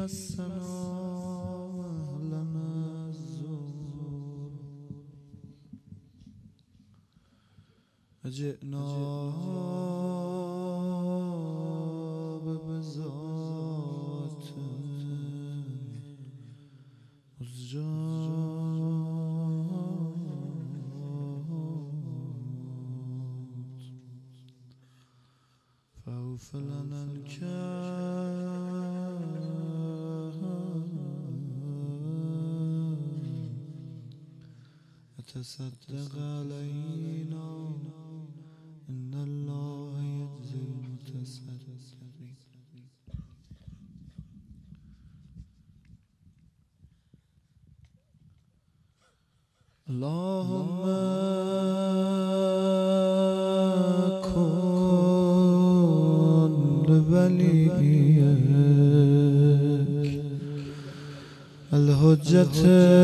مسنا أهلنا الزور وجئنا ببزات مزجات فأوف لنا تصدق علينا إن الله يجزي المتصدقين. اللهم كن لوليك الحجة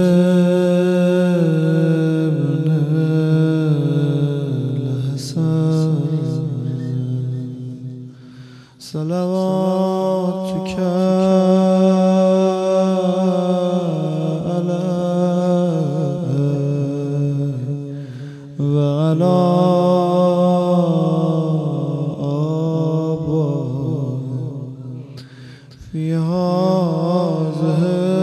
صلواتك عليه وعلى آبائه في هذه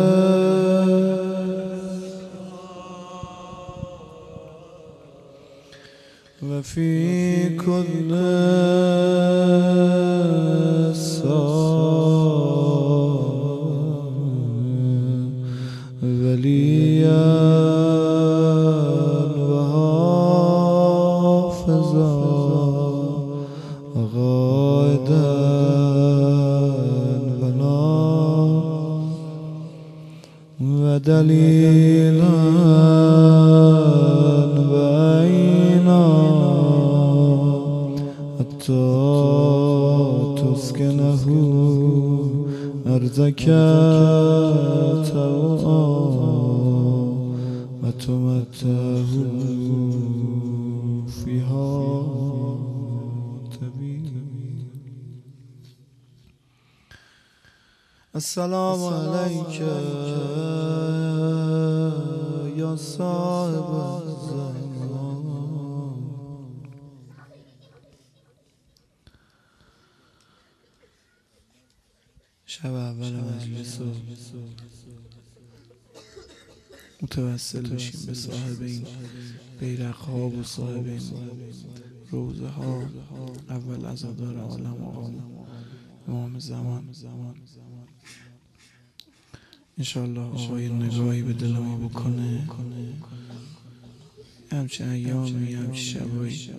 وفي كل وليا وحافظا وغائدا ودليلا وعينا حتى تسكنه أرضك طوعا وتمتعه فيها طويلا. السلام عليك يا صاحب الزمان. شب اول مجلس متوسل بشیم به صاحب این بیرق ها و صاحب این روزه ها، اول عزادار عالم آقا امام زمان. انشالله آقای نگاهی به دل ما بکنه، همچه ایامی همچه شبایی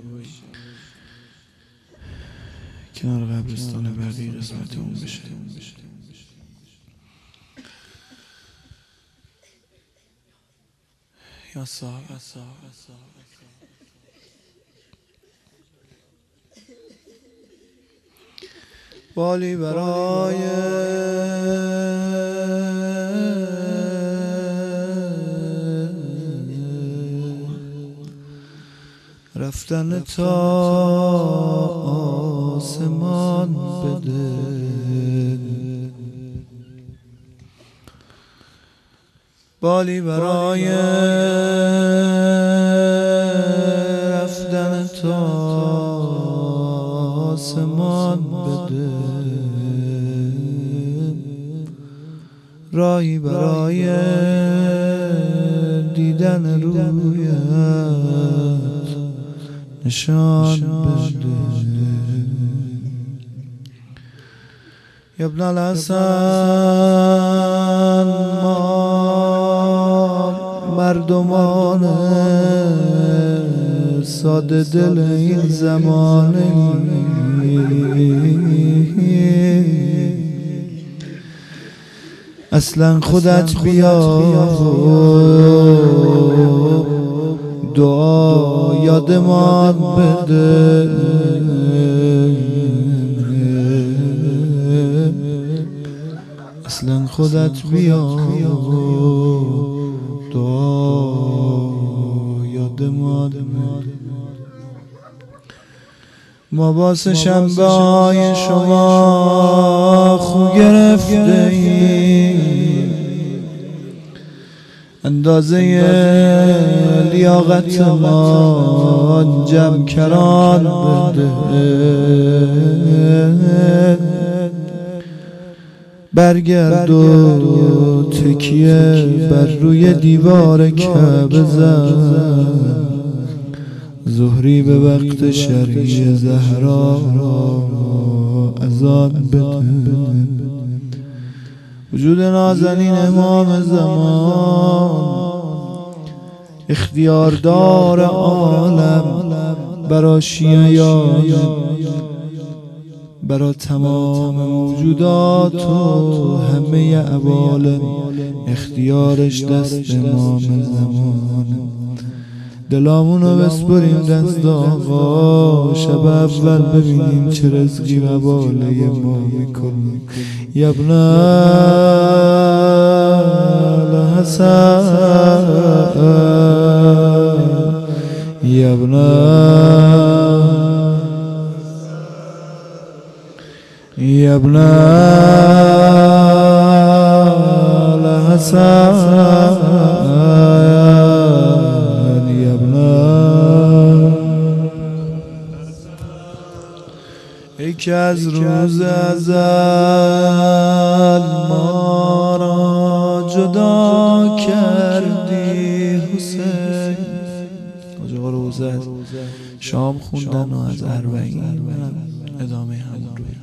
کنار قبرستان بردی قسمت اون بشه. یا صاحب بالی برای رفتن تا آسمان بده، بالی برای رفتن تا آسمان بده، راهی برای دیدن رویت نشان بده. یا ابن الحسن ما مردمان ساده دل این زمانه اصلا خودت بیا دعا یادمان بده، اصلا خودت بیا دعا یادمان بده. ما واسه شنبه های شما خو گرفته ایم، اندازه لیاقت ما جمع کران بده، برگرد و تکیه بر روی دیوار کعبه زن، ظهری به وقت شرعی زهرا اذان بده. وجود نازنین امام زمان اختیاردار عالم، برا شیعیان، برا تمام موجودات و همه عوالم اختیارش دست امام زمان. دلامونو بسپریم دست آقا، شب اول ببینیم چه رزقی وباله ما میکنه. یبن الحسن یبن یبن الحسن ای که از روز ازل ما را جدا کردی حسین. آقا روزه شام خوندن و از اربعین ادامه همون روی.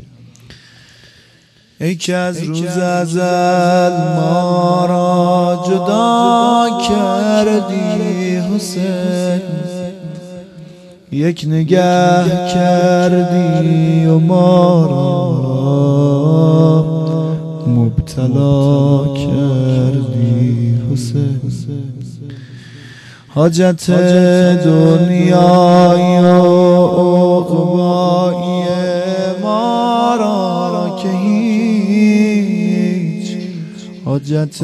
ای که از روز ازل ما را جدا کردی حسین، یک نگه کردی و ما را مبتلا کردی حسین. حاجت دنیای و عقبایی ما را که هیچ، حاجت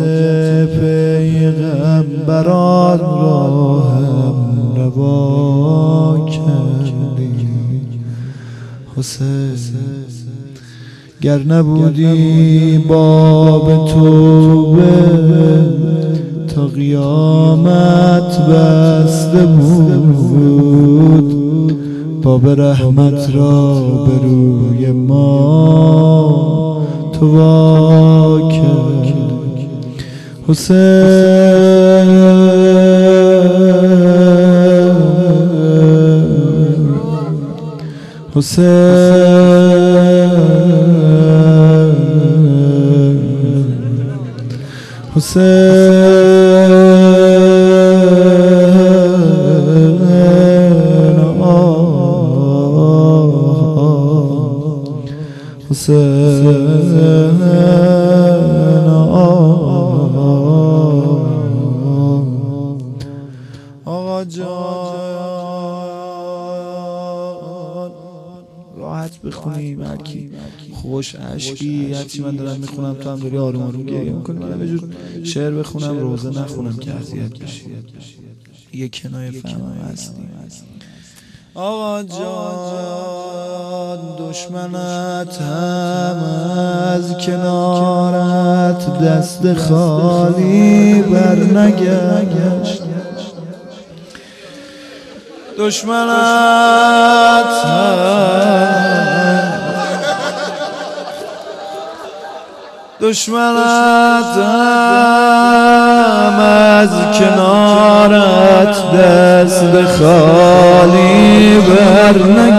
پیغمبران را هم روا کردی حسین. گر نبودی باب توبه تا قیامت بسته بود، باب رحمت را به روی ما تو وا کرد حسین. حسین آقا جان راحت بخونیم، هرکی خوش عشقی هرچی من دارم میخونم تو هم داری آروم آروم گریه میکنی، منم یه جور شعر بخونم روزه نخونم که اذیت بشی. یه کنایه فهمم هستیم. آقا جان دشمنت هم از کنارت دست خالی بر نگشت، دشمنت دشمنت هم از کنارت دست خالی بر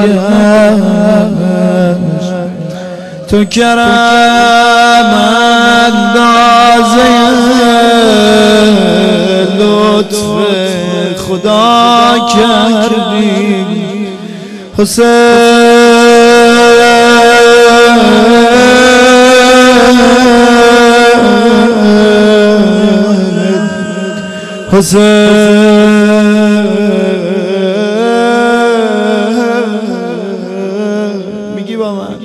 نگشت، تو کرم اندازه لطف خدا کردی حسین. میگی با من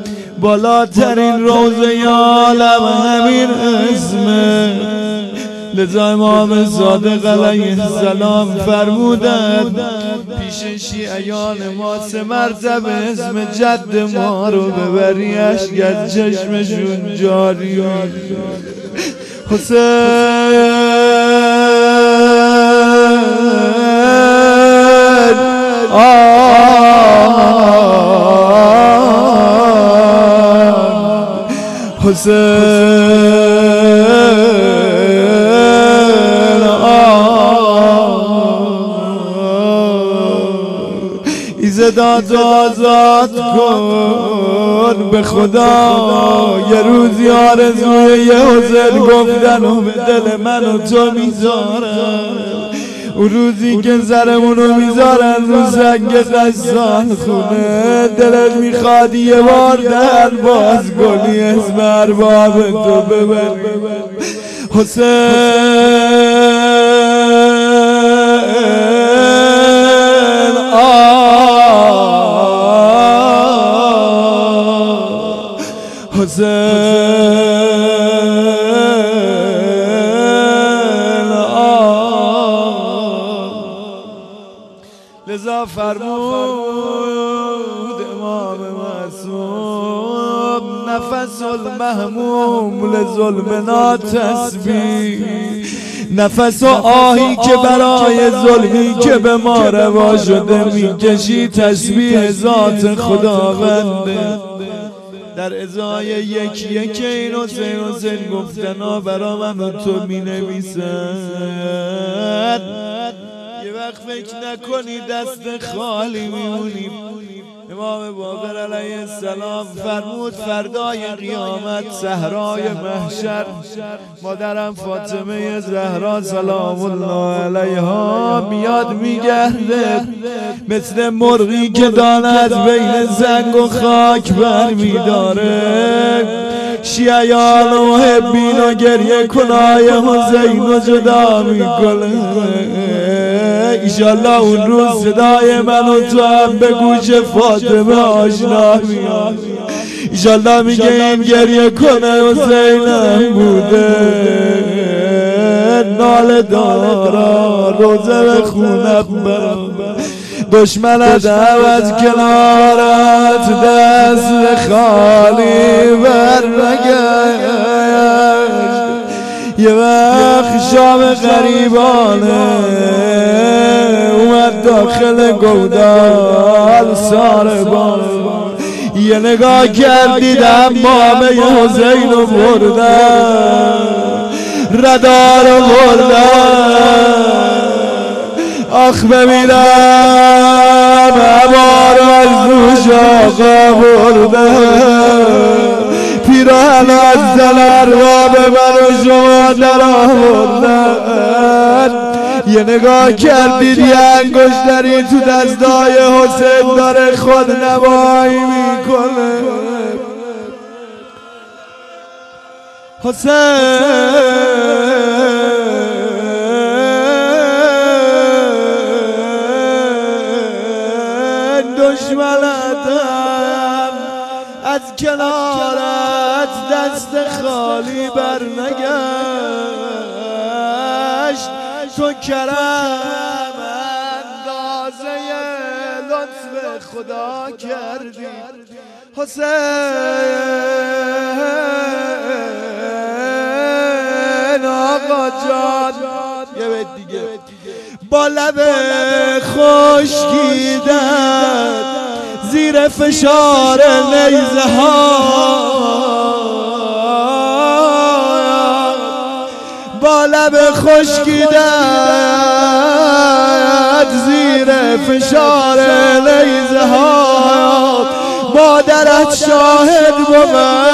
بالاترین روزه عالم همین اسمه، لذا امام صادق علیه السلام فرمودند پیش شیعیان ما 3 مرتبه اسم جد ما رو ببری اشک از چشمشون جاری. حسین حسین ایزداد آزاد کن به خدا. یه روزی آرزوی یه حسین گفتن و به دل من و تو میذارن. اون روزی که سرمونو میذارن رو سنگ قصان خونه، دلت میخواد یه بار در باز کنی اسم ارباب تو ببری. حسین لذا فرمود امام معصوم نفس المهموم لظلمنا تسبیح. نفس و آهی که برای ظلمی که به ما روا شده میکشی تسبیح ذات خداونده. در ازای یکی یکی این حسین گفتنا برا من و تو می نویسن. یه وقت فکر نکنی دست خالی میمونیم. امام باقر علیه السلام فرمود فردای قیامت صحرای محشر مادرم فاطمه زهرا سلام الله علیها میاد میگرده مثل مرغی که دانه از بین زنگ و خاک برمیداره. شیعیان و محبین و گریه کنای حسین رو جدا میکنه. ایشالله اون روز صدای من و تو هم به گوش فاطمه آشنا میاد. ایشالله میگه این گریه کنه حسینم بوده ناله دارا روزه به خونم برم دشمنت عوض کنارت دست خالی برنگشت. یه وقت شام غریبانه اومد داخل گودال ساربان. یه نگاه کردید امامه حسین رو بردن ردار رو بردن. آخ ببینم عبار از دوش آقا بردن. پیراهن از دلر را به من و شما در آوردن. یه نگاه کردید یه انگشتری تو دستای حسین داره خود نمایی میکنه. حسین دشمنتم از کنارت دست خالی برنگشت. تو کرم اندازه لطف خدا کردی حسین آقا جان. یه بیت دیگه با لب خشکیدن زیر فشار نیزه ها با لب خشکیدن زیر فشار نیزه ها مادرت شاهد بود.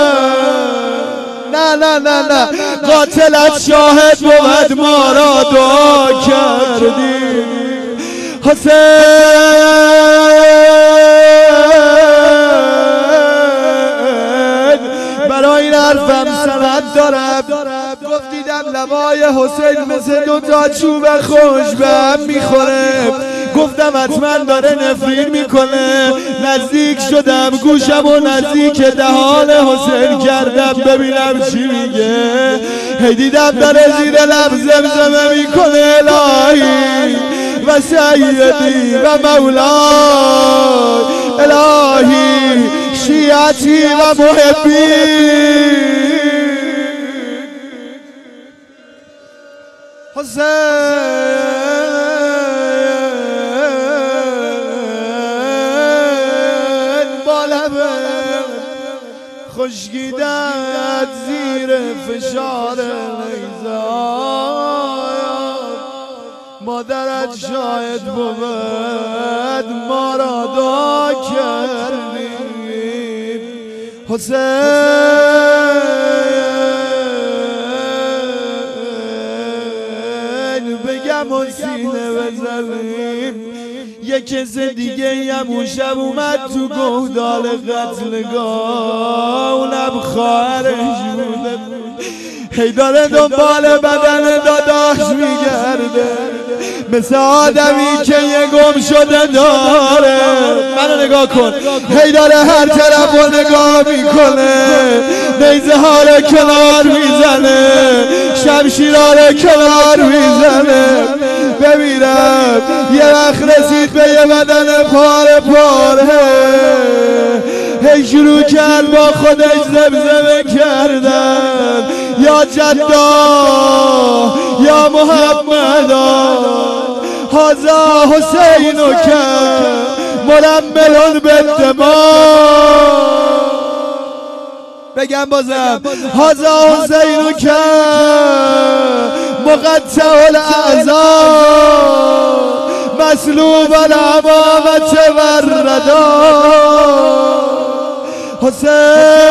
نه نه نه نه قاتلت شاهد بود ما را دعا کردی. حسین برای این حرفم سند دارم. گفت دیدم لبای حسین مثل 2 تا چوب خوش به هم میخوره. گفتم حتما داره نفرین میکنه. نزدیک شدم گوشم و نزدیک دهان حسین کردم ببینم چی میگه. هی دیدم داره زیر لب زمزمه میکنه الهی و سیدی و مولای، الهی شیعتی و محبی حسین با لبه خشکیدت زیر فشار نیزار. مادرت شاید بود ما را دعا کردیم. حسین بگم و سینه بزنیم. یک کس دیگه هم اون شب اومد تو گودال قتلگاه، اونم خواهرش بود. هی داره دنبال بدن داداش میگرده مثل آدمی که یه گم شده داره. منو نگاه کن، هی داره هر طرف رو نگاه میکنه، نیزه ها رو کنار میزنه، شمشیرها رو کنار میزنه. ببینم یه وقت رسید به یه بدن پاره پاره، هی شروع کرد با خودش زمزمه کردن یا جدا یا محمدا هذا حسینک مرمل بالدماء. بگم بازم هذا حسینک مقطع الاعضاء مسلوب الامامة والردا. حسین